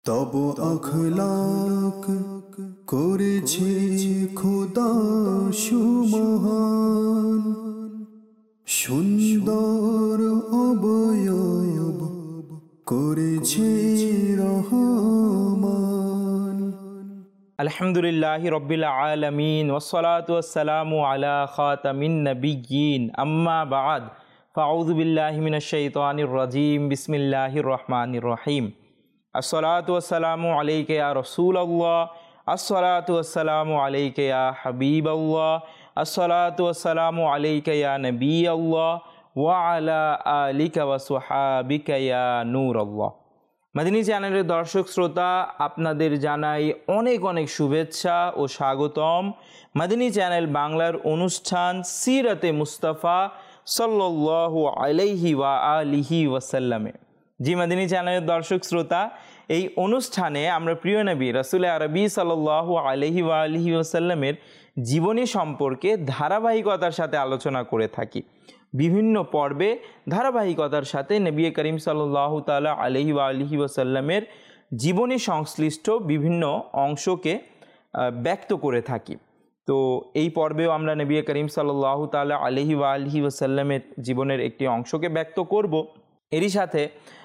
তব আখলাক করেছে খোদা সুমহান, সুন্দর অবয়ব করেছে রহমান। আলহামদুলিল্লাহি রব্বিল আলামিন ওয়াসসালাতু ওয়াসসালামু আলা খাতামিন নাবিয়্যিন আম্মা বা'দ ফাআউযু বিল্লাহি মিনাশ শাইতানির রাজীম বিসমিল্লাহির রহমানির রহিম। আসসালাতু ওয়াসসালামু আলাইকা ইয়া রাসূলুল্লাহ, আসসালাতু ওয়াসসালামু আলাইকা ইয়া হাবিবাল্লাহ, আসসালাতু ওয়াসসালামু আলাইকা ইয়া নবিয়াল্লাহ ওয়া আলা আলিকা ওয়া সুহাবিকা ইয়া নূরাল্লাহ। মাদিনী চ্যানেলের দর্শক শ্রোতা, আপনাদের জানাই অনেক অনেক শুভেচ্ছা ও স্বাগতম মাদিনী চ্যানেল বাংলার অনুষ্ঠান সিরাতে মুস্তাফা সাল্লাল্লাহু আলাইহি ওয়া আলিহি ওয়াসাল্লামে। জি মাদিনী চ্যানেলের দর্শক শ্রোতা, এই অনুষ্ঠানে আমরা প্রিয় নবী রাসূল আরবি সাল্লাল্লাহু আলাইহি ওয়া আলিহি ওয়াসাল্লামের জীবনী সম্পর্কে ধারাবাহিকতার সাথে আলোচনা করে থাকি। বিভিন্ন পর্বে ধারাবাহিকতার সাথে নবী করিম সাল্লাল্লাহু তাআলা আলাইহি ওয়া আলিহি ওয়াসাল্লামের জীবনী সংশ্লিষ্ট বিভিন্ন অংশকে ব্যক্ত করে থাকি। তো এই পর্বেও আমরা নবী করিম সাল্লাল্লাহু তাআলা আলাইহি ওয়া আলিহি ওয়াসাল্লামের জীবনের একটি অংশকে ব্যক্ত করব। এরই সাথে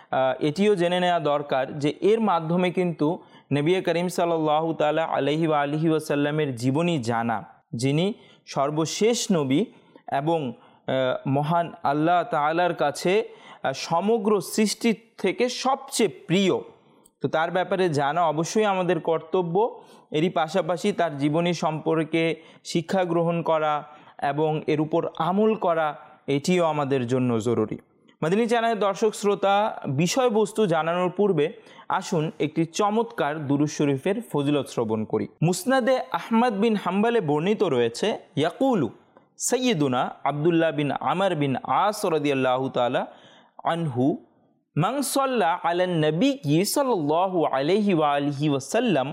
এটিও জেনে নেওয়া দরকার যে এর মাধ্যমে কিন্তু নবী করিম সাল্লাল্লাহু তাআলা আলাইহি ওয়া আলিহি ওয়াসাল্লামের জীবনী জানা, যিনি সর্বশেষ নবী এবং মহান আল্লাহ তাআলার কাছে সমগ্র সৃষ্টির থেকে সবচেয়ে প্রিয়, তো তার ব্যাপারে জানা অবশ্যই আমাদের কর্তব্য। এরই পাশাপাশি তার জীবনী সম্পর্কে শিক্ষা গ্রহণ করা এবং এর উপর আমল করা, এটিও আমাদের জন্য জরুরি। মাদিনী চ্যানেলের দর্শক শ্রোতা, বিষয়বস্তু জানানোর পূর্বে আসুন একটি চমৎকার দুরূদ শরীফের ফজিলত শ্রবণ করি। মুসনাদে আহমদ বিন হাম্বলে বর্ণিত রয়েছে, ইয়াকুলু সৈয়দুনা আবদুল্লাহ বিন আমর বিন আস রাদিয়াল্লাহু তাআলা আনহু মান সাল্লা আলান নবী সাল্লাল্লাহু আলাইহি ওয়া আলিহি ওয়াসাল্লাম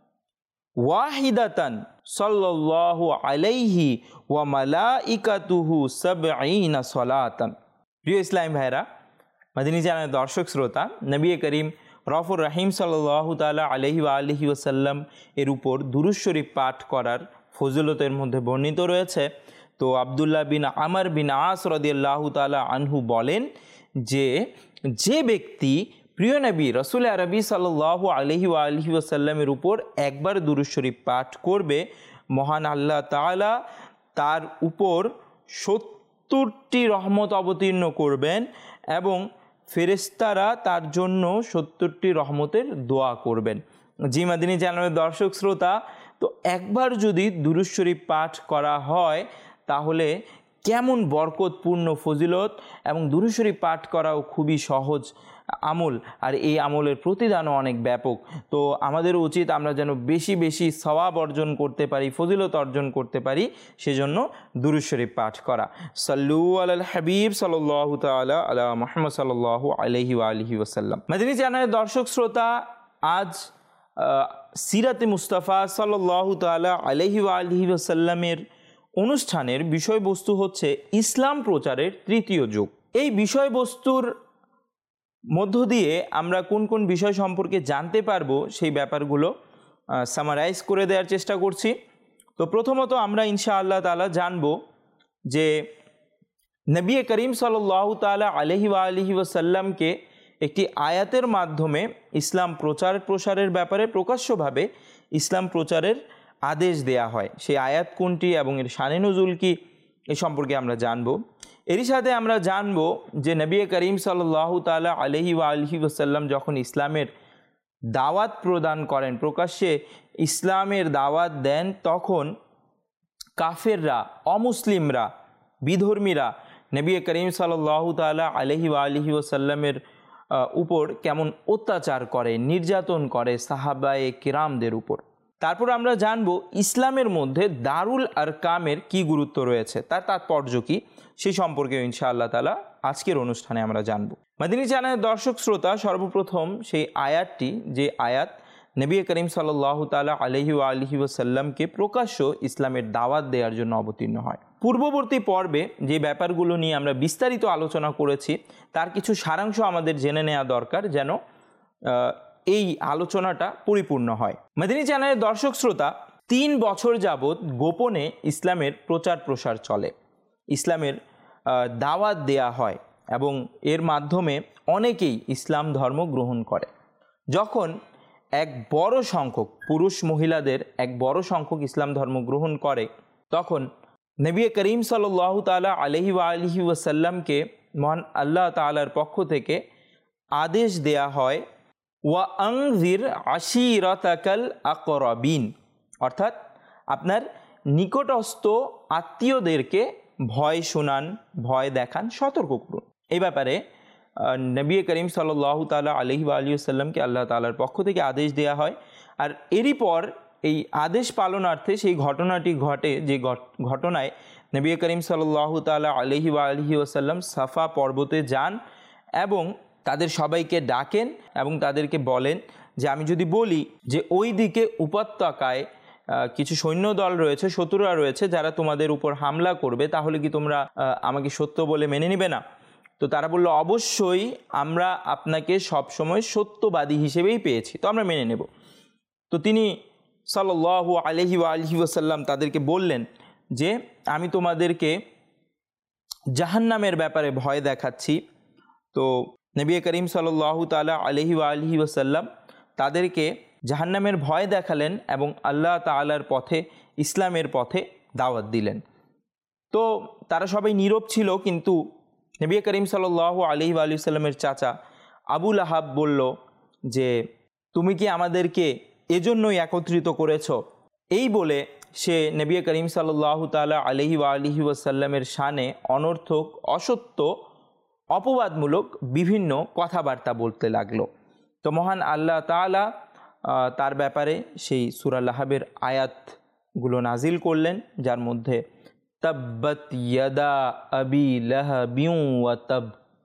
ওয়াহিদাতান সাল্লাল্লাহু আলাইহি ওয়া মালাইকাতুহু সাবঈনা সালাতান। প্রিয় ইসলামী ভাইরা, মাদিনী চ্যানেলের দর্শক শ্রোতা, নবী করিম রফুর রহিম সাল্লাল্লাহু তাআলা আলাইহি ওয়া আলিহি ওয়াসাল্লাম এর উপর দুরূদ শরীফ পাঠ করার ফজিলতের মধ্যে বর্ণিত রয়েছে। তো আবদুল্লাহ বিন আমর বিন আস রাদিয়াল্লাহু তাআলা আনহু বলেন যে যে ব্যক্তি প্রিয় নবী রাসূল আরবি সাল্লাল্লাহু আলাইহি ওয়া আলিহি ওয়াসাল্লামের উপর একবার দুরূদ শরীফ পাঠ করবে, মহান আল্লাহ তাআলা তার উপর 70টি রহমত অবতীর্ণ করবেন এবং ফেরেশতারা তার জন্য 70টি রহমতের দোয়া করবেন। জি মাদিনী চ্যানেলের দর্শক শ্রোতা, তো একবার যদি দুরূদ শরীফ পাঠ করা হয় তাহলে কেমন বরকতপূর্ণ ফজিলত, এবং দুরূদ শরীফ পাঠ করাও খুবই সহজ আমল, আর এই আমলের প্রতিদানও অনেক ব্যাপক। তো আমাদের উচিত আমরা যেন বেশি বেশি সওয়াব অর্জন করতে পারি, ফজিলত অর্জন করতে পারি, সেজন্য দুরূদ শরীফ পাঠ করা। সাল্লু আলাল হাবিব সাল্লাল্লাহু তাআলা আলা মুহাম্মদ সাল্লাল্লাহু আলাইহি ওয়া আলিহি ওয়াসাল্লাম। মাদিনী চ্যানেলের দর্শক শ্রোতা, আজ সিরাতে মুস্তাফা সাল্লাল্লাহু তাআলা আলাইহি ওয়া আলিহি ওয়াসাল্লামের অনুষ্ঠানের বিষয়বস্তু হচ্ছে ইসলাম প্রচারের তৃতীয় যুগ। এই বিষয়বস্তুর মধ্য দিয়ে আমরা কোন কোন বিষয় সম্পর্কে জানতে পারবো সেই ব্যাপারগুলো সামারাইজ করে দেওয়ার চেষ্টা করছি। তো প্রথমত আমরা ইনশাআল্লাহ তাআলা জানবো যে নবী করিম সাল্লাল্লাহু তাআলা আলাইহি ওয়া আলিহি ওয়াসাল্লামকে একটি আয়াতের মাধ্যমে ইসলাম প্রচার প্রসারের ব্যাপারে প্রকাশ্যভাবে ইসলাম প্রচারের আদেশ দেয়া হয়। সেই আয়াত কোনটি এবং এর শানে নুজুল কি, এ সম্পর্কে আমরা জানব। এরই সাথে আমরা জানব যে নবী করিম সাল্লাল্লাহু তাআলা আলাইহি ওয়া আলিহি ওয়াসাল্লাম যখন ইসলামের দাওয়াত প্রদান করেন, প্রকাশ্যে ইসলামের দাওয়াত দেন, তখন কাফেররা, অমুসলিমরা, বিধর্মীরা নবী করিম সাল্লাল্লাহু তাআলা আলাইহি ওয়া আলিহি ওয়াসাল্লামের উপর কেমন অত্যাচার করে, নির্যাতন করে সাহাবায়ে কিরামদের উপর। তারপর আমরা জানব ইসলামের মধ্যে দারুল আরকামের কি গুরুত্ব রয়েছে, তার তাৎপর্য কি, সেই সম্পর্কে ইনশাআল্লাহ তাআলা আজকের অনুষ্ঠানে আমরা জানব। মাদিনী চ্যানেলের দর্শক শ্রোতা, সর্বপ্রথম সেই আয়াতটি, যে আয়াত নবী করিম সাল্লাল্লাহু তাআলা আলাইহি ওয়া আলিহি ওয়াসাল্লামকে প্রকাশ্য ইসলামের দাওয়াত দেওয়ার জন্য অবতীর্ণ হয়। পূর্ববর্তী পর্বে যে ব্যাপারগুলো নিয়ে আমরা বিস্তারিত আলোচনা করেছি তার কিছু সারাংশ আমাদের জেনে নেওয়া দরকার, যেন এই আলোচনাটা পরিপূর্ণ হয়। মাদানী চ্যানেলের দর্শক শ্রোতা, 3 বছর যাবৎ গোপনে ইসলামের প্রচার প্রসার চলে, ইসলামের দাওয়াত দেয়া হয় এবং এর মাধ্যমে অনেকেই ইসলাম ধর্ম গ্রহণ করে। যখন এক বড় সংখ্যক পুরুষ মহিলাদের এক বড় সংখ্যক ইসলাম ধর্ম গ্রহণ করে, তখন নবী করিম সাল্লাল্লাহু তাআলা আলাইহি ওয়া আলিহি ওয়াসাল্লামকে মহান আল্লাহ তাআলার পক্ষ থেকে আদেশ দেয়া হয়, ওয়া আনজির আশিরাতাকাল আকরাবিন, অর্থাৎ আপনার নিকটস্থ আত্মীয়দেরকে ভয় শোনান, ভয় দেখান, সতর্ক করুন। এই ব্যাপারে নবী করিম সাল্লাল্লাহু তাআলা আলাইহি ওয়া আলিহি ওয়াসাল্লামকে আল্লাহ তাআলার পক্ষ থেকে আদেশ দেয়া হয়। আর এরই পর এই আদেশ পালনার্থে সেই ঘটনাটি ঘটে, যে ঘটনায় নবী করিম সাল্লাল্লাহু তাআলা আলাইহি ওয়া আলিহি ওয়াসাল্লাম সাফা পর্বতে যান এবং তাদের সবাইকে ডাকেন এবং তাদেরকে বলেন যে আমি যদি বলি যে ওই দিকে উপত্যকায় কিছু সৈন্যদল রয়েছে, শত্রুরা রয়েছে, যারা তোমাদের উপর হামলা করবে, তাহলে কি তোমরা আমাকে সত্য বলে মেনে নিবে না? তো তারা বলল, অবশ্যই আমরা আপনাকে সবসময় সত্যবাদী হিসেবেই পেয়েছি, তো আমরা মেনে নেব। তো তিনি সাল্লাল্লাহু আলাইহি ওয়া আলিহি ওয়াসাল্লাম তাদেরকে বললেন যে আমি তোমাদেরকে জাহান্নামের ব্যাপারে ভয় দেখাচ্ছি। তো নবী করিম সাল্লাল্লাহু তাআলা আলাইহি ওয়া আলিহি ওয়াসাল্লাম তাদেরকে জাহান্নামের ভয় দেখালেন এবং আল্লাহ তাআলার পথে, ইসলামের পথে দাওয়াত দিলেন। তো তারা সবাই নীরব ছিল, কিন্তু নবী করিম সাল্লাল্লাহু আলাইহি ওয়া আলিহি ওয়াসাল্লামের চাচা আবু লাহাব বলল যে তুমি কি আমাদেরকে এজন্যই একত্রিত করেছ? এই বলে সে নবী করিম সাল্লাল্লাহু তাআলা আলাইহি ওয়া আলিহি ওয়াসাল্লামের শানে অনর্থক, অসত্য, অপবাদমূলক বিভিন্ন কথাবার্তা বলতে লাগলো। তো মহান আল্লাহ তাআলা তার ব্যাপারে সেই সূরা লাহাবের আয়াতগুলো নাজিল করলেন, যার মধ্যে তাব্বাত ইয়াদা আবি লাহাবিন ওয়া তাব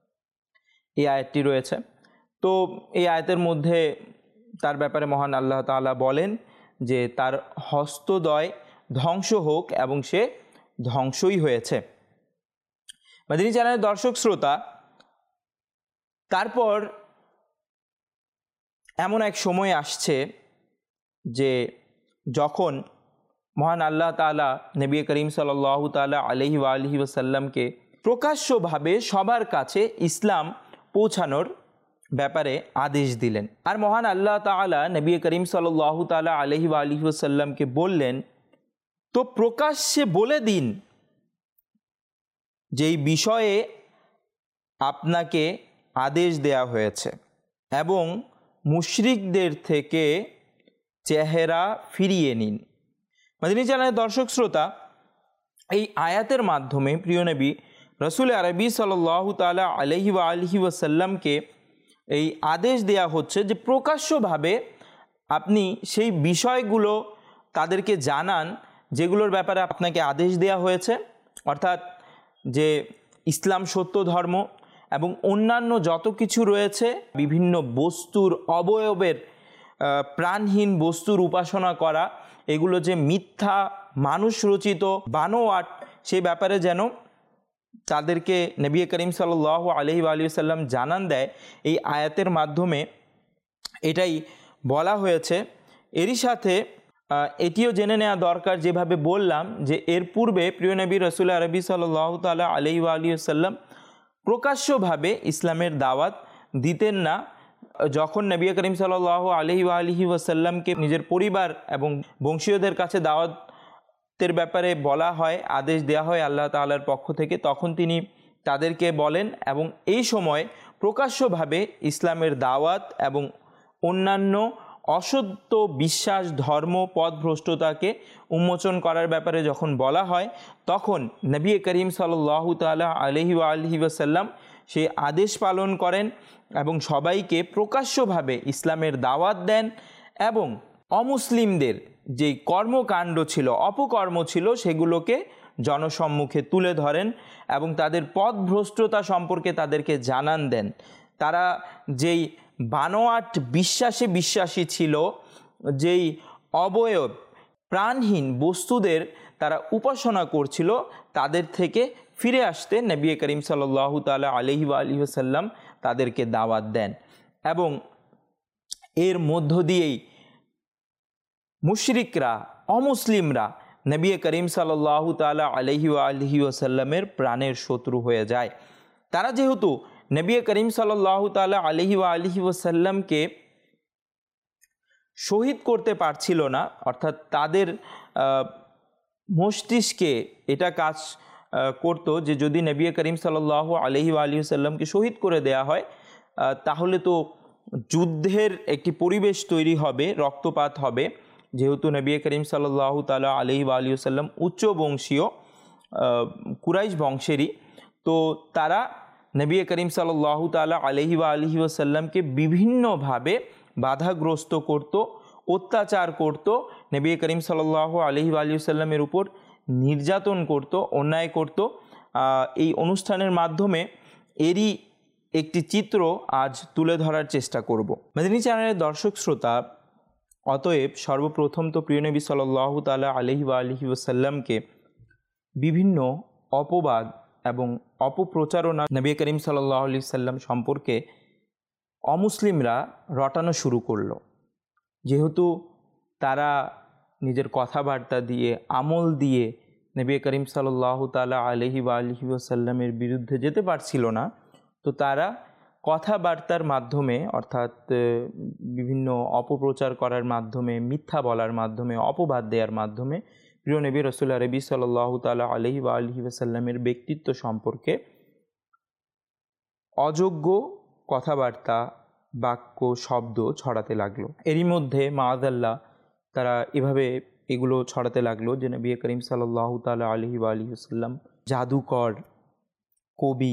এই আয়াতটি রয়েছে। তো এই আয়াতের মধ্যে তার ব্যাপারে মহান আল্লাহ তাআলা বলেন যে তার হস্তদ্বয় ধ্বংস হোক, এবং সে ধ্বংসই হয়েছে। মাদানী চ্যানেলের দর্শক শ্রোতা, তারপর এমন এক সময় আসছে যে যখন মহান আল্লাহ তাআলা নবী করিম সাল্লাল্লাহু তাআলা আলাইহি ওয়া আলিহি ওয়াসাল্লামকে প্রকাশ্যভাবে সবার কাছে ইসলাম পৌঁছানোর ব্যাপারে আদেশ দিলেন। আর মহান আল্লাহ তাআলা নবী করিম সাল্লাল্লাহু তাআলা আলাইহি ওয়া আলিহি ওয়াসাল্লামকে বললেন, তো প্রকাশ্যে বলে দিন যেই বিষয়ে আপনাকে আদেশ দেয়া হয়েছে এবং মুশরিকদের থেকে চেহারা ফিরিয়ে নিন। মাদানী চ্যানেলের দর্শক শ্রোতা, এই আয়াতের মাধ্যমে প্রিয় নবী রাসূল আরবি সাল্লাল্লাহু তাআলা আলাইহি ওয়া আলিহি ওয়াসাল্লামকে এই আদেশ দেয়া হচ্ছে যে প্রকাশ্যভাবে আপনি সেই বিষয়গুলো তাদেরকে জানান যেগুলোর ব্যাপারে আপনাকে আদেশ দেয়া হয়েছে, অর্থাৎ যে ইসলাম সত্য ধর্ম এবং অন্যান্য যত কিছু রয়েছে, বিভিন্ন বস্তুর অবয়বের, প্রাণহীন বস্তুর উপাসনা করা, এগুলো যে মিথ্যা, মানুষ রচিত, বানোয়াট, সেই ব্যাপারে যেন তাদেরকে নবী করিম সাল্লাল্লাহু আলাইহি ওয়া আলিহি ওয়াসাল্লাম জানান দেয়। এই আয়াতের মাধ্যমে এটাই বলা হয়েছে। এরই সাথে এটিও জেনে নেওয়া দরকার, যেভাবে বললাম যে এর পূর্বে প্রিয় নবী রাসূল আরবি সাল্লাল্লাহু তাআলা আলাইহি ওয়া আলিহি ওয়াসাল্লাম প্রকাশ্যভাবে ইসলামের দাওয়াত দিতেন না। যখন নবী করিম সাল্লাল্লাহু আলাইহি ওয়া আলিহি ওয়াসাল্লামকে নিজের পরিবার এবং বংশীয়দের কাছে দাওয়াতের ব্যাপারে বলা হয়, আদেশ দেওয়া হয় আল্লাহ তাআলার পক্ষ থেকে, তখন তিনি তাদেরকে বলেন এবং এই সময় প্রকাশ্যভাবে ইসলামের দাওয়াত এবং অন্যান্য অসত্য বিশ্বাস, ধর্ম, পথভ্রষ্টতাকে উন্মোচন করার ব্যাপারে যখন বলা হয়, তখন নবী করিম সাল্লাল্লাহু তাআলা আলাইহি ওয়া আলিহি ওয়াসাল্লাম সেই আদেশ পালন করেন এবং সবাইকে প্রকাশ্যভাবে ইসলামের দাওয়াত দেন এবং অমুসলিমদের যেই কর্মকাণ্ড ছিল, অপকর্ম ছিল, সেগুলোকে জনসম্মুখে তুলে ধরেন এবং তাদের পথভ্রষ্টতা সম্পর্কে তাদেরকে জানান দেন। তারা যেই বানোয়াট বিশ্বাসে বিশ্বাসী ছিল, যেই অবয়ব প্রাণহীন বস্তুদের তারা উপাসনা করছিল, তাদের থেকে ফিরে আসতে নবী করিম সাল্লাল্লাহু তাআলা আলাইহি ওয়া আলিহি ওয়াসাল্লাম তাদেরকে দাওয়াত দেন। এবং এর মধ্য দিয়েই মুশরিকরা, অমুসলিমরা নবী করিম সাল্লাল্লাহু তাআলা আলাইহি ওয়াসাল্লামের প্রাণের শত্রু হয়ে যায়। তারা যেহেতু নবী করিম সাল্লাল্লাহু তাআলা আলাইহি ওয়াসাল্লামকে শহীদ করতে পারছিল না, অর্থাৎ তাদের মস্তিষ্কে এটা কাজ করতো যে যদি নবী করিম সাল্লাল্লাহু আলাইহি ওয়াসাল্লামকে শহীদ করে দেয়া হয় তাহলে তো যুদ্ধের একটি পরিবেশ তৈরি হবে, রক্তপাত হবে। যেহেতু নবী করিম সাল্লাল্লাহু তাআলা আলাইহি ওয়াসাল্লাম উচ্চ বংশীয় কুরাইশ বংশেরই, তো তারা নবী করিম সাল্লাল্লাহু তাআলা আলাইহি ওয়াসাল্লামকে বিভিন্নভাবে বাধাগ্রস্ত করত, অত্যাচার করত, নবী করিম সাল্লাল্লাহু আলাইহি ওয়াসাল্লামের উপর নির্যাতন করত, অন্যায় করত। এই অনুষ্ঠানের মাধ্যমে এরই একটি চিত্র আজ তুলে ধরার চেষ্টা করব। মদিনী চ্যানেলের দর্শক শ্রোতা, অতএব সর্বপ্রথম তো প্রিয় নবী সাল্লাল্লাহু তাআলা আলাইহি ওয়াসাল্লামকে বিভিন্ন অপবাদ এবং অপপ্রচারণা নবী করিম সাল্লাল্লাহু আলাইহি ওয়াসাল্লাম সম্পর্কে অমুসলিমরা রটানো শুরু করলো। যেহেতু তারা নিজের কথাবার্তা দিয়ে, আমল দিয়ে নবী করিম সাল্লাল্লাহু তাআলা আলাইহি ওয়াসাল্লামের বিরুদ্ধে যেতে পারছিল না, তো তারা কথাবার্তার মাধ্যমে, অর্থাৎ বিভিন্ন অপপ্রচার করার মাধ্যমে, মিথ্যা বলার মাধ্যমে, অপবাদ দেওয়ার মাধ্যমে প্রিয় নবী রাসূল আরবি সাল্লাল্লাহু তাআলা আলাইহি ওয়াসাল্লামের ব্যক্তিত্ব সম্পর্কে অযোগ্য কথাবার্তা, বাক্য, শব্দ ছড়াতে লাগলো। এরই মধ্যে মাআযাল্লাহ তারা এভাবে এগুলো ছড়াতে লাগলো যে নবী করিম সাল্লাল্লাহু তাআলা আলাইহি ওয়াসাল্লাম জাদুকর, কবি,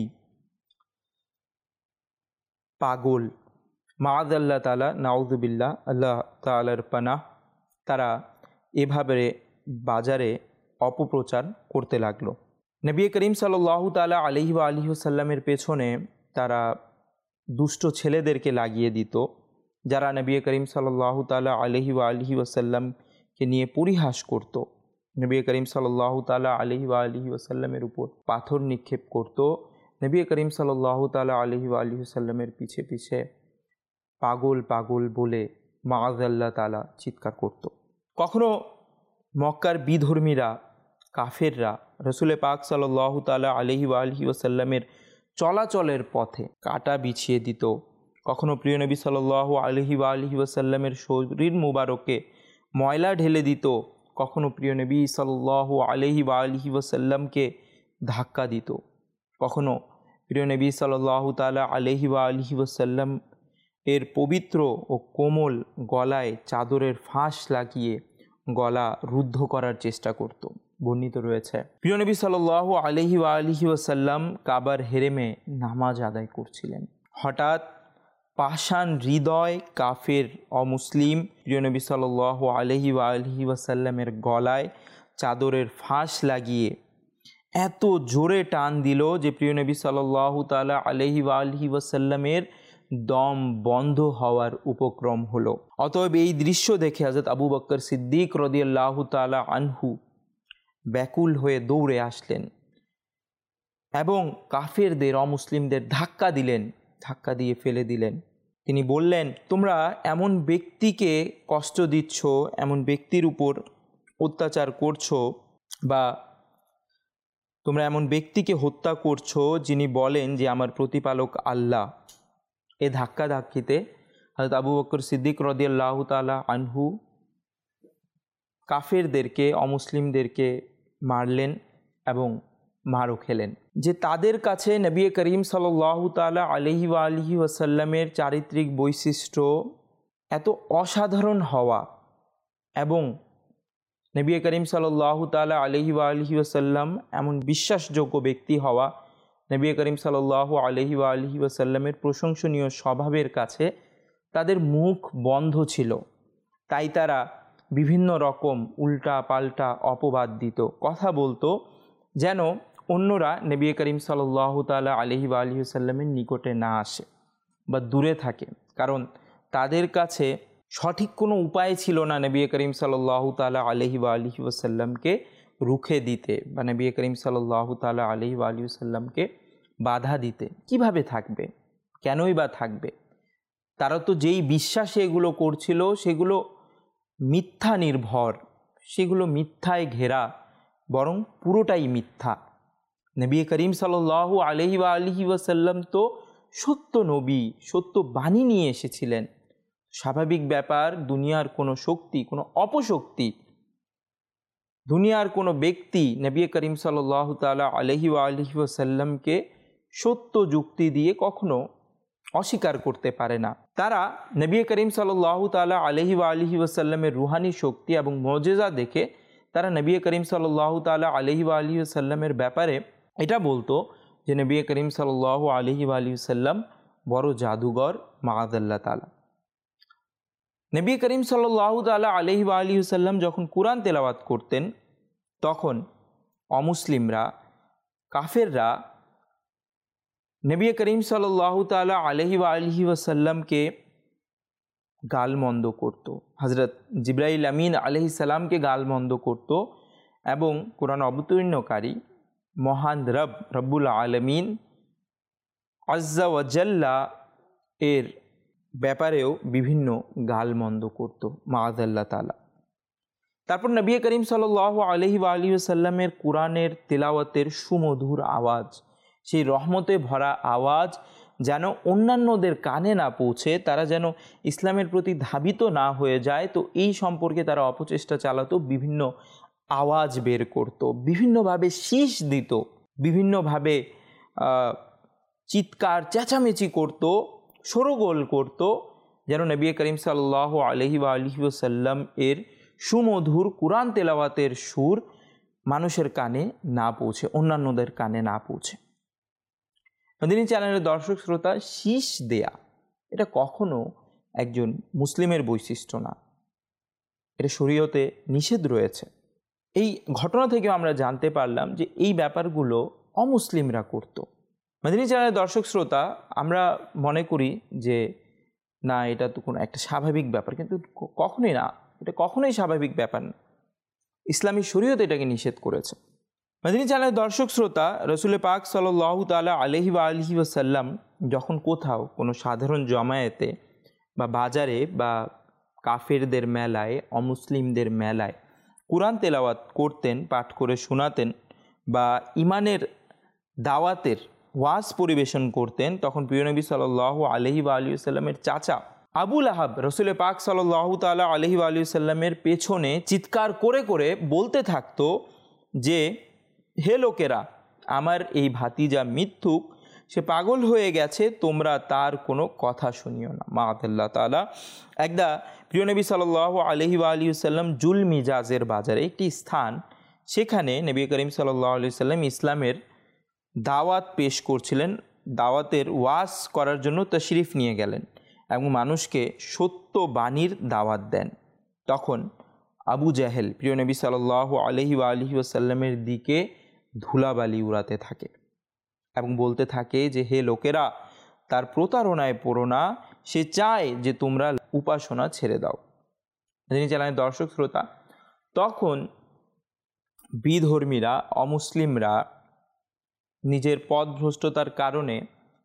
পাগল, মাআযাল্লাহ তাআলা, নাউযুবিল্লাহ, আল্লাহ তাআলার পানাহ। তারা এভাবে বাজারে অপপ্রচার করতে লাগলো। নবী করিম সাল্লাল্লাহু তাআলা আলাইহি ওয়াসাল্লামের পেছনে তারা দুষ্ট ছেলেদেরকে লাগিয়ে দিত, যারা নবী করিম সাল্লাল্লাহু তাআলা আলাইহি ওয়াসাল্লামকে নিয়ে পরিহাস করত। নবী করিম সাল্লাল্লাহু তাআলা আলাইহি ওয়াসাল্লামের উপর পাথর নিক্ষেপ করত। নবী করিম সাল্লাল্লাহু তাআলা আলাইহি ওয়াসাল্লামের পিছে পিছে পাগল পাগল বলে মাআযাল্লাহ তাআলা চিৎকার করত। কখনো মক্কার বিধর্মীরা, কাফেররা রাসূল পাক সাল্লাল্লাহু তাআলা আলাইহি ওয়াসাল্লামের চলাচলের পথে কাঁটা বিছিয়ে দিত। কখনো প্রিয় নবী সাল্লাল্লাহু আলাইহি ওয়াসাল্লামের শরীর মুবারকে ময়লা ঢেলে দিত। কখনো প্রিয় নবী সাল্লাল্লাহু আলাইহি ওয়াসাল্লামকে ধাক্কা দিত। কখনো প্রিয় নবী সাল্লাল্লাহু তাআলা আলাইহি ওয়াসাল্লাম এর পবিত্র ও কোমল গলায় চাদরের ফাঁস লাগিয়ে গলা রুদ্ধ করার চেষ্টা করত। বর্ণিত রয়েছে প্রিয় নবী সাল্লাল্লাহু আলাইহি ওয়াসাল্লাম কাবার হেরেমে নামাজ আদায় করছিলেন। হঠাৎ পাষাণ হৃদয় কাফের অমুসলিম প্রিয় নবী সাল্লাল্লাহু আলাইহি ওয়াসাল্লামের গলায় চাদরের ফাঁস লাগিয়ে এত জোরে টান দিল যে প্রিয় নবী সাল্লাল্লাহু তাআলা আলাইহি ওয়াসাল্লামের দম বন্ধ হওয়ার উপক্রম হলো। অতএব এই দৃশ্য দেখে হযরত আবু বকর সিদ্দিক রাদিয়াল্লাহু তাআলা আনহু ব্যাকুল হয়ে দৌড়ে আসলেন এবং কাফেরদের, অমুসলিমদের ধাক্কা দিলেন, ধাক্কা দিয়ে ফেলে দিলেন। তিনি বললেন, তোমরা এমন ব্যক্তিকে কষ্ট দিচ্ছ, এমন ব্যক্তির উপর অত্যাচার করছো, বা তোমরা এমন ব্যক্তিকে হত্যা করছো যিনি বলেন যে আমার প্রতিপালক আল্লাহ। এ ধাক্কা ধাক্কিতে হযরত আবু বকর সিদ্দিক রাদিয়াল্লাহু তাআলা আনহু কাফেরদেরকে, অমুসলিমদেরকে মারলেন এবং মারও খেলেন। যে তাদের কাছে নবী করিম সাল্লাল্লাহু তাআলা আলাইহি ওয়াসাল্লামের চারিত্রিক বৈশিষ্ট্য এত অসাধারণ হওয়া এবং নবী করিম সাল্লাল্লাহু তাআলা আলাইহি ওয়াসাল্লাম এমন বিশ্বাসযোগ্য ব্যক্তি হওয়া, নবী করিম সাল্লাল্লাহু আলাইহি ওয়াসাল্লামের প্রশংসনীয় স্বভাবের কাছে তাদের মুখ বন্ধ ছিল। তাই তারা বিভিন্ন রকম উল্টা পাল্টা অপবাদ দিত, কথা বলতো যেন অন্যরা নবী করিম সাল্লাল্লাহু তাআলা আলাইহি ওয়াসাল্লামের নিকটে না আসে বা দূরে থাকে। কারণ তাদের কাছে সঠিক কোনো উপায় ছিল না নবী করিম সাল্লাল্লাহু তাআলা আলাইহি ওয়াসাল্লামকে রুখে দিতে বা নবী করিম সাল্লাল্লাহু তাআলা আলাইহি ওয়াসাল্লামকে বাধা দিতে। কিভাবে থাকবে, কেনই বা থাকবে? তারা তো যেই বিশ্বাসে এগুলো করছিল সেগুলো মিথ্যা নির্ভর, সেগুলো মিথ্যায় ঘেরা, বরং পুরোটাই মিথ্যা। নবী করিম সাল্লাল্লাহু আলাইহি ওয়াসাল্লাম তো সত্য নবী, সত্য বাণী নিয়ে এসেছিলেন। স্বাভাবিক ব্যাপার, দুনিয়ার কোনো শক্তি, কোনো অপশক্তি, দুনিয়ার কোনো ব্যক্তি নবী করিম সাল্লাল্লাহু তাআলা আলাইহি ওয়াসাল্লামকে সত্য যুক্তি দিয়ে কখনো অস্বীকার করতে পারে না। তারা নবী করিম সাল্লাল্লাহু তাআলা আলাইহি ওয়াসাল্লামের রুহানি শক্তি এবং মুজিজা দেখে তারা নবী করিম সাল্লাল্লাহু তাআলা আলাইহি ওয়াসাল্লামের ব্যাপারে এটা বলতো যে নবী করিম সাল্লাল্লাহু আলাইহি ওয়াসাল্লাম বড় জাদুঘর মাআযাল্লাহ তাআলা। নবী করিম সাল্লাল্লাহু তাআলা আলাইহি ওয়াসাল্লাম যখন কুরআন তেলাওয়াত করতেন তখন অমুসলিমরা, কাফেররা নবী করিম সাল্লাল্লাহু তাআলা আলাইহি ওয়াসাল্লামকে গালমন্দ করত, হযরত জিবরাইল আমিন আলাইহিস সালামকে গালমন্দ করত এবং কুরআন অবতীর্ণকারী মহান রব্বুল আলামিন আজ্জা ওয়া জাল্লা এর ব্যাপারেও বিভিন্ন গালমন্দ করত মাআযাল্লাহ তাআলা। তারপর নবী করিম সাল্লাল্লাহু আলাইহি ওয়াসাল্লামের কুরআনের তেলাওয়াতের সুমধুর আওয়াজ, সেই রহমতে ভরা আওয়াজ যেন অন্যান্যদের কানে না পৌঁছে, তারা যেন ইসলামের প্রতি ধাবিত না হয়ে যায়, তো এই সম্পর্কে তারা অপচেষ্টা চালাতো, বিভিন্ন আওয়াজ বের করত, বিভিন্নভাবে শীষ দিত, বিভিন্নভাবে চিৎকার চেঁচামেচি করত, শোরগোল করত, যেন নবী করিম সাল্লাল্লাহু আলাইহি ওয়াসাল্লাম এর সুমধুর কুরআন তেলাওয়াতের সুর মানুষের কানে না পৌঁছে, অন্যান্যদের কানে না পৌঁছে। মদিনী চ্যানেলের দর্শক শ্রোতা, শীষ দেয়া এটা কখনো একজন মুসলিমের বৈশিষ্ট্য না, এটা শরীয়তে নিষেধ রয়েছে। এই ঘটনা থেকে আমরা জানতে পারলাম যে এই ব্যাপারগুলো অমুসলিমরা করত। মদিনী চ্যানেলের দর্শক শ্রোতা, আমরা মনে করি যে না, এটা তো কোনো একটা স্বাভাবিক ব্যাপার, কিন্তু কখনোই না, এটা কখনোই স্বাভাবিক ব্যাপার না। ইসলামী শরীয়ত এটাকে নিষেধ করেছে। মদিনী চ্যানেলের দর্শক শ্রোতা, রসুল পাক সাল্লাল্লাহু তাআলা আলাইহি ওয়াসাল্লাম যখন কোথাও কোনো সাধারণ জমায়েতে বা বাজারে বা কাফেরদের মেলায়, অমুসলিমদের মেলায় কুরআন তেলাওয়াত করতেন, পাঠ করে শোনাতেন বা ইমানের দাওয়াতের ওয়াজ পরিবেশন করতেন, তখন প্রিয় নবী সাল্লাল্লাহু আলাইহি ওয়াসাল্লামের চাচা আবু লাহাব রসুল পাক সাল্লাল্লাহু তাআলা আলাইহি ওয়াসাল্লামের পেছনে চিৎকার করে করে বলতে থাকতো যে, হে লোকেরা, আমার এই ভাতিজা মিথ্যুক, সে পাগল হয়ে গেছে, তোমরা তার কোনো কথা শুনিও না। মাআযাল্লাহ তাআলা। একদা প্রিয় নবী সাল্লাল্লাহু আলাইহি ওয়াসাল্লাম জুল মিজাজের বাজারে, একটি স্থান, সেখানে নবী করিম সাল্লাল্লাহু আলাইহি ওয়াসাল্লাম ইসলামের দাওয়াত পেশ করছিলেন, দাওয়াতের ওয়াজ করার জন্য তাশরিফ নিয়ে গেলেন এবং মানুষকে সত্য বাণীর দাওয়াত দেন। তখন আবু জাহেল প্রিয় নবী সাল্লাল্লাহু আলাইহি ওয়াসাল্লামের দিকে ধুলাবালি উড়াতে থাকে এবং বলতে থাকে যে, হে লোকেরা, তার প্রতারণায় পড়ো না, সে চায় যে তোমরা উপাসনা ছেড়ে দাও। যিনি চ্যানেলের দর্শক শ্রোতা, তখন বিধর্মীরা, অমুসলিমরা নিজের পথভ্রষ্টতার কারণে,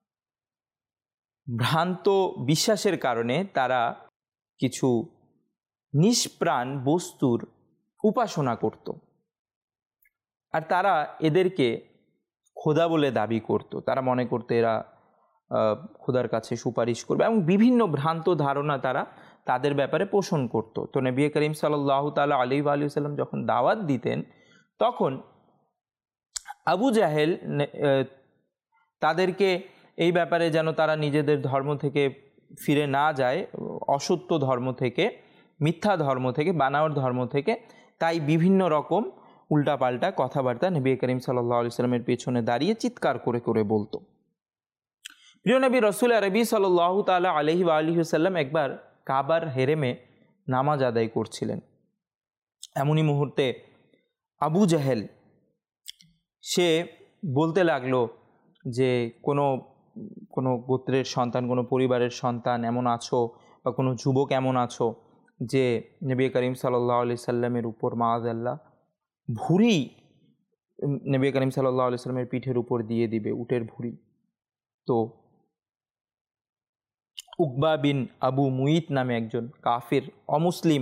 ভ্রান্ত বিশ্বাসের কারণে তারা কিছু নিষ্প্রাণ বস্তুর উপাসনা করত, আর তারা এদেরকে খোদা বলে দাবি করত। তারা মনে করতো এরা খোদার কাছে সুপারিশ করবে এবং বিভিন্ন ভ্রান্ত ধারণা তারা তাদের ব্যাপারে পোষণ করত। তো নবী করিম সাল্লাল্লাহু তাআলা আলাইহি ওয়াসাল্লাম যখন দাওয়াত দিতেন, তখন আবু জাহেল তাদেরকে এই ব্যাপারে যেন তারা নিজেদের ধর্ম থেকে ফিরে না যায়, অসত্য ধর্ম থেকে, মিথ্যা ধর্ম থেকে, বানাওয়ার ধর্ম থেকে, তাই বিভিন্ন রকম উল্টাপাল্টা কথাবার্তা নবী করিম সাল্লাল্লাহু আলাইহি ওয়াসাল্লামের পেছনে দাঁড়িয়ে চিৎকার করে করে বলতো। প্রিয় নবী রসুল আরবি সাল্লাল্লাহু তাআলা আলাইহি ওয়াসাল্লাম একবার কাবার হেরেমে নামাজ আদায় করছিলেন। এমনই মুহূর্তে আবু জাহেল সে বলতে লাগলো যে, কোনো গোত্রের সন্তান, কোনো পরিবারের সন্তান এমন আছো বা কোনো যুবক এমন আছো যে নবী করিম সাল্লাল্লাহু আলাইহি সাল্লামের উপর মাআযাল্লাহ ভুঁড়ি নবী করিম সাল্লাল্লাহু আলাইহি সাল্লামের পিঠের উপর দিয়ে দিবে, উটের ভুঁড়ি। তো উকবা বিন আবু মুইত নামে একজন কাফির অমুসলিম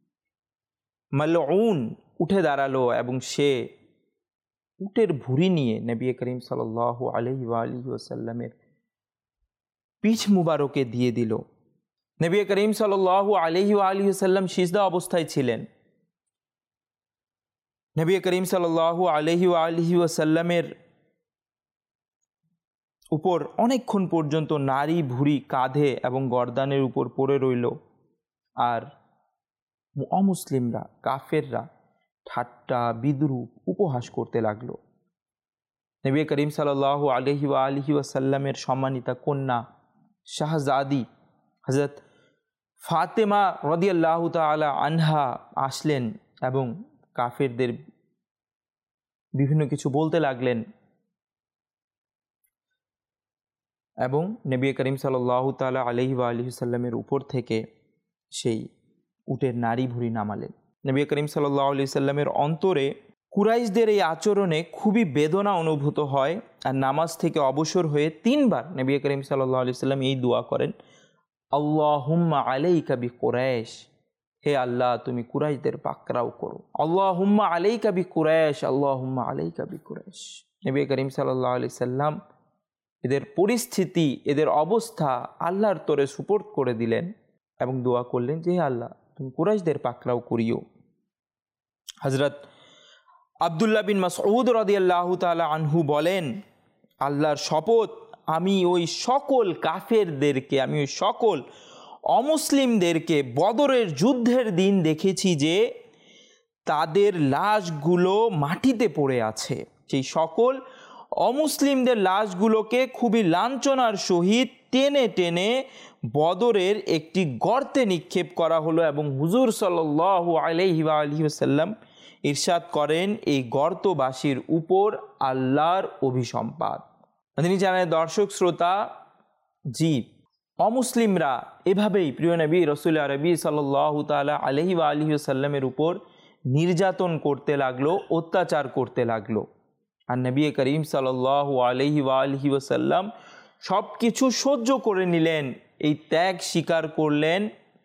মালউন উঠে দাঁড়ালো এবং সে উটের ভুঁড়ি নিয়ে নবী করিম সাল্লাল্লাহু আলাইহি ওয়াসাল্লামের পিঠ মুবারকে দিয়ে দিল। নবী করিম সাল্লাল্লাহু আলাইহি ওয়াসাল্লাম সিজদা অবস্থায় ছিলেন। নবী করিম সাল্লাল্লাহু আলাইহি ওয়াসাল্লামের উপর অনেকক্ষণ পর্যন্ত নারী ভুঁড়ি কাঁধে এবং গর্দানের উপর পড়ে রইল, আর অমুসলিমরা কাফেররা ঠাট্টা বিদ্রূপ উপহাস করতে লাগলো। নবী করিম সাল্লাল্লাহু আলাইহি ওয়াসাল্লামের সম্মানিতা কন্যা শাহজাদি হযরত ফাতেমা রাদিয়াল্লাহু তাআলা আনহা আসলেন এবং কাফেরদের বিভিন্ন কিছু বলতে লাগলেন এবং নবী করিম সাল্লাল্লাহু তাআলা আলাইহি ওয়াসাল্লামের উপর থেকে সেই উটের নারী ভুঁড়ি নামালেন। নবী করিম সাল্লাল্লাহু আলাইহি সাল্লামের অন্তরে কুরাইশদের এই আচরণে খুবই বেদনা অনুভূত হয়, আর নামাজ থেকে অবসর হয়ে 3 বার নবী করিম সাল্লাল্লাহু আলাইহি সাল্লাম এই দোয়া করেন, আল্লাহুম্মা আলাইকা বিকুরাইশ, হে আল্লাহ তুমি কুরাইশদের পাকড়াও করো। আল্লাহুম্মা আলাইকা বিকুরাইশ, আল্লাহুম্মা আলাইকা বিকুরাইশ। নবী করিম সাল্লাল্লাহু আলাইহি সাল্লাম এদের পরিস্থিতি, এদের অবস্থা আল্লাহর তরে সুপোর্ট করে দিলেন এবং দোয়া করলেন যে হে আল্লাহ তুমি কুরাইশদের পাকড়াও করিও। হযরত আব্দুল্লাহ বিন মাসউদ রাদিয়াল্লাহু তাআলা আনহু বলেন, আল্লাহর শপথ আমি ওই সকল কাফেরদেরকে, আমি ওই সকল অমুসলিমদেরকে বদরের যুদ্ধের দিন দেখেছি যে তাদের লাশগুলো মাটিতে পড়ে আছে। সেই সকল অমুসলিমদের লাশগুলোকে খুবই লাঞ্ছনার সহিত টেনে টেনে বদরের একটি গর্তে নিক্ষেপ করা হলো এবং হুজুর সাল্লাল্লাহু আলাইহি ওয়াসাল্লাম ইরশাদ করেন এই গর্তবাসীর উপর আল্লাহর অভিসম্পাত। তিনি জানেন দর্শক শ্রোতা, জি অমুসলিমরা এভাবেই প্রিয় নবী রাসূল আরবি সাল্লাল্লাহু তাআলা আলাইহি ওয়াসাল্লামের উপর নির্যাতন করতে লাগলো, অত্যাচার করতে লাগলো। আর নবী করিম সাল্লাল্লাহু আলাইহি ওয়াসাল্লাম সব কিছু সহ্য করে নিলেন, এই ত্যাগ স্বীকার করলেন,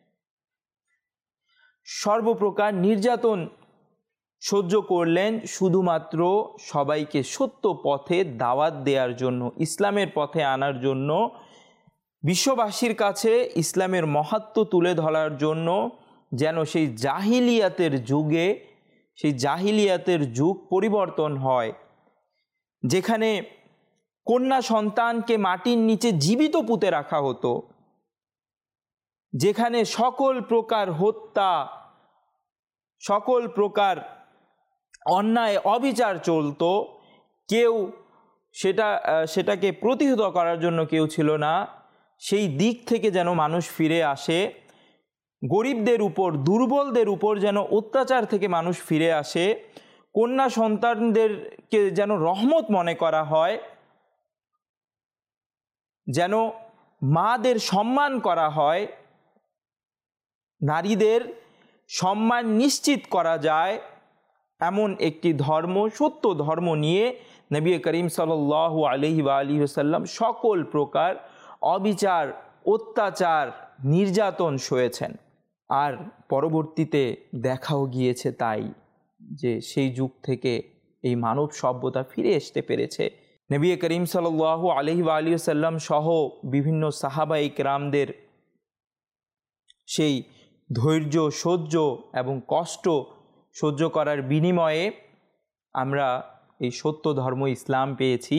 সর্বপ্রকার নির্যাতন সহ্য করলেন শুধুমাত্র সবাইকে সত্য পথে দাওয়াত দেওয়ার জন্য, ইসলামের পথে আনার জন্য, বিশ্ববাসীর কাছে ইসলামের মাহাত্ম্য তুলে ধরার জন্য, যেন সেই জাহিলিয়াতের যুগে, সেই জাহিলিয়াতের যুগ পরিবর্তন হয়, যেখানে কন্যা সন্তানকে মাটির নিচে জীবিত পুঁতে রাখা হতো, যেখানে সকল প্রকার হত্যা, সকল প্রকার অন্যায় অবিচার চলতো, কেউ সেটাকে প্রতিহত করার জন্য কেউ ছিল না, সেই দিক থেকে যেন মানুষ ফিরে আসে, গরিবদের উপর, দুর্বলদের উপর যেন অত্যাচার থেকে মানুষ ফিরে আসে, কন্যা সন্তানদেরকে যেন রহমত মনে করা হয়, যেন মাদের সম্মান করা হয়, নারীদের সম্মান নিশ্চিত করা যায়, এমন একটি ধর্ম, সত্য ধর্ম নিয়ে নবী করিম সাল্লাল্লাহু আলাইহি ওয়াসাল্লাম সকল প্রকার অবিচার, অত্যাচার, নির্যাতন সয়েছেন। আর পরবর্তীতে দেখাও গিয়েছে তাই যে সেই যুগ থেকে এই মানব সভ্যতা ফিরে আসতে পেরেছে। নবী করিম সাল্লাল্লাহু আলাইহি ওয়াসাল্লাম সহ বিভিন্ন সাহাবায়ে কেরামদের সেই ধৈর্য, সহ্য এবং কষ্ট সহ্য করার বিনিময়ে আমরা এই সত্য ধর্ম ইসলাম পেয়েছি,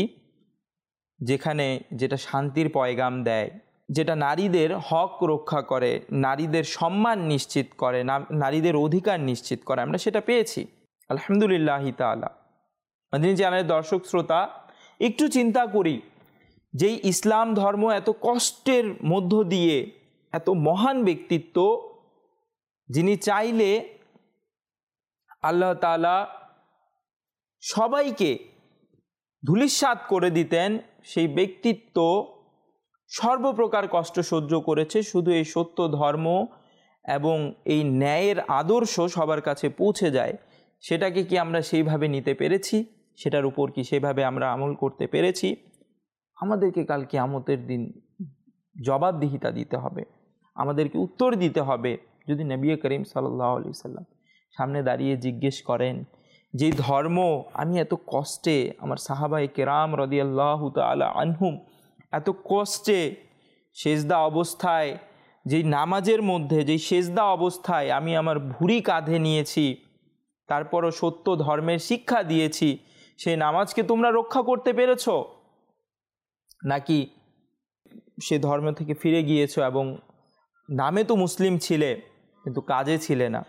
যেটা শান্তির পয়গাম দেয়, যেটা নারীদের হক রক্ষা করে, নারীদের সম্মান নিশ্চিত করে, নারীদের অধিকার নিশ্চিত করে, আমরা সেটা পেয়েছি আলহামদুলিল্লাহি তাআলা। মাদানী চ্যানেলের দর্শক শ্রোতা, একটু চিন্তা করি যেই ইসলাম ধর্ম এত কষ্টের মধ্য দিয়ে, এত মহান ব্যক্তিত্ব, যিনি চাইলে আল্লাহ তাআলা সবাইকে ধূলিসাৎ করে দিতেন, সেই ব্যক্তিত্ব সর্বপ্রকার কষ্ট সহ্য করেছে শুধু এই সত্য ধর্ম এবং এই ন্যায়ের আদর্শ সবার কাছে পৌঁছে যায়। সেটাকে কি আমরা সেইভাবে নিতে পেরেছি? সেটার উপর কি সেভাবে আমরা আমল করতে পেরেছি? আমাদেরকে কাল কিয়ামতের দিন জবাবদিহিতা দিতে হবে, আমাদেরকে উত্তর দিতে হবে। যদি নবী করিম সাল্লাল্লাহু আলাইহি সাল্লাম সামনে দাঁড়িয়ে জিজ্ঞেস করেন, যে ধর্ম আমি এত কষ্টে, আমার সাহাবায়ে কেরাম রাদিয়াল্লাহু তাআলা আনহুম এত কষ্টে সেজদা অবস্থায়, যেই নামাজের মধ্যে যেই সেজদা অবস্থায় আমি আমার ভুঁড়ি কাঁধে নিয়েছি, তারপরও সত্য ধর্মের শিক্ষা দিয়েছি, সেই নামাজকে তোমরা রক্ষা করতে পেরেছ, নাকি সে ধর্ম থেকে ফিরে গিয়েছো এবং নামে তো মুসলিম ছিলে কিন্তু কাজে ছিলে না?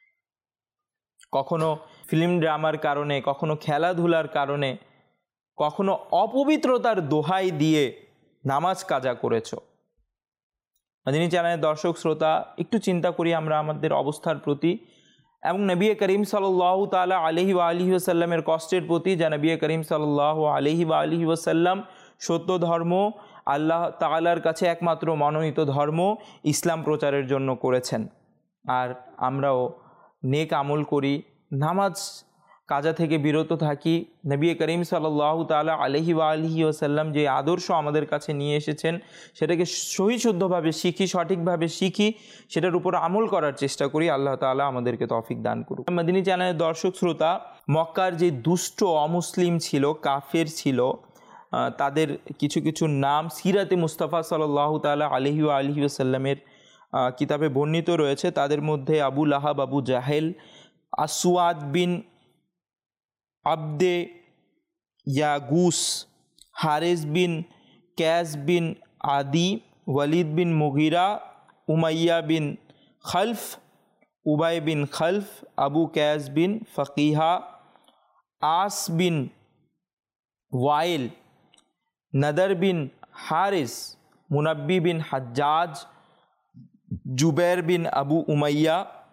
কখনো ফিল্ম ড্রামার কারণে, কখনো খেলাধুলার কারণে, কখনো অপবিত্রতার দোহাই দিয়ে নামাজ কাজা করেছো। মাদিনী চ্যানেলের দর্শক শ্রোতা, একটু চিন্তা করি আমরা আমাদের অবস্থার প্রতি এবং নবী করিম সাল্লাল্লাহু তাআলা আলাইহি ওয়া আলিহি ওয়াসাল্লামের কষ্টের প্রতি, যা নবী করিম সাল্লাল্লাহু আলাইহি ওয়া আলিহি ওয়াসাল্লাম সত্য ধর্ম, আল্লাহ তাআলার কাছে একমাত্র মনোনীত ধর্ম ইসলাম প্রচারের জন্য করেছেন। আর আমরাও নেক আমল করি, নামাজ কাজা থেকে বিরত থাকি। নবী করিম সাল্লাল্লাহু তাআলা আলাইহি ওয়া আলিহি ওয়াসাল্লাম যে আদর্শ আমাদের কাছে নিয়ে এসেছেন সেটাকে সহিশুদ্ধভাবে শিখি, সঠিকভাবে শিখি, সেটার উপর আমল করার চেষ্টা করি। আল্লাহ তাআলা আমাদেরকে তৌফিক দান করুন। মাদিনী চ্যানেলের দর্শক শ্রোতা, মক্কার যে দুষ্ট অমুসলিম ছিল, কাফের ছিল, তাদের কিছু কিছু নাম সিরাতে মুস্তাফা সাল্লাল্লাহু তাআলা আলাইহি ওয়া আলিহি ওয়াসাল্লামের কিতাবে বর্ণিত রয়েছে। তাদের মধ্যে আবু লাহাব, আবু জাহেল, আসওয়াদ বিন আবদে ইয়াগুস, হারিস বিন ক্যাস বিন আদি, ওয়ালিদ বিন মুগিরা, উমাইয়া বিন খলফ, উবাই বিন খলফ, আবু ক্যাস বিন ফকিহা, আস বিন ওয়াইল, নদর বিন হারিস, মুনব্বি বিন হাজ্জাজ, জুবের বিন আবু উমাইয়া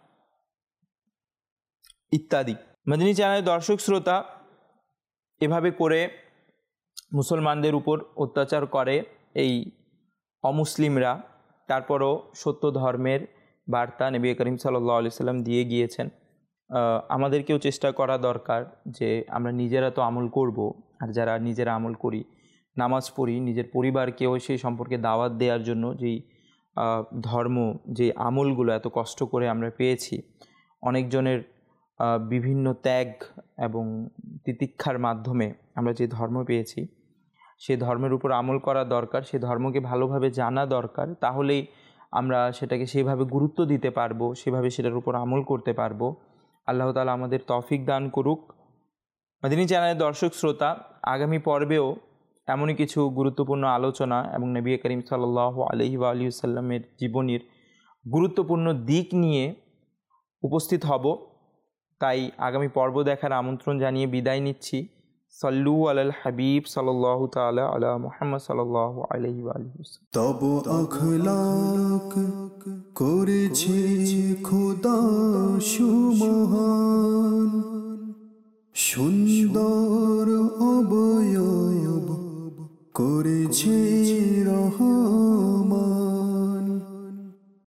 ইত্যাদি। মাদিনী চ্যানেলের দর্শক শ্রোতা, এভাবে করে মুসলমানদের উপর অত্যাচার করে এই অমুসলিমরা। তারপরও সত্য ধর্মের বার্তা নবী করিম সাল্লাল্লাহু আলাইহি সাল্লাম দিয়ে গিয়েছেন। আমাদেরকেও চেষ্টা করা দরকার যে আমরা নিজেরা তো আমল করব, আর যারা নিজেরা আমল করি, নামাজ পড়ি, নিজের পরিবারকেও সেই সম্পর্কে দাওয়াত দেওয়ার জন্য যেই ধর্ম, যে আমলগুলো এত কষ্ট করে আমরা পেয়েছি, অনেকজনের বিভিন্ন ত্যাগ এবং তিতিক্ষার মাধ্যমে আমরা যে ধর্ম পেয়েছি, সেই ধর্মের উপর আমল করা দরকার, সেই ধর্মকে ভালোভাবে জানা দরকার। তাহলেই আমরা সেটাকে সেভাবে গুরুত্ব দিতে পারবো, সেভাবে সেটার উপর আমল করতে পারবো। আল্লাহ তাআলা আমাদের তৌফিক দান করুক। মাদিনী চ্যানেলের দর্শক শ্রোতা, আগামী পর্বেও এমনই কিছু গুরুত্বপূর্ণ আলোচনা এবং নবী করিম সাল্লাল্লাহু আলাইহি ওয়া আলিহি ওয়াসাল্লামের জীবনীর গুরুত্বপূর্ণ দিক নিয়ে উপস্থিত হব। তাই আগামী পর্ব দেখার আমন্ত্রণ জানিয়ে বিদায় নিচ্ছি। সল্লু আলাল হাবিব সাল্লাল্লাহু তাআলা আলা মুহাম্মদ সাল্লাল্লাহু আলাইহি ওয়া আলিহি ওয়াসাল্লাম। তব আখলাক করেছে খোদা সুমহান, সুন্দর অবয়ব করেছে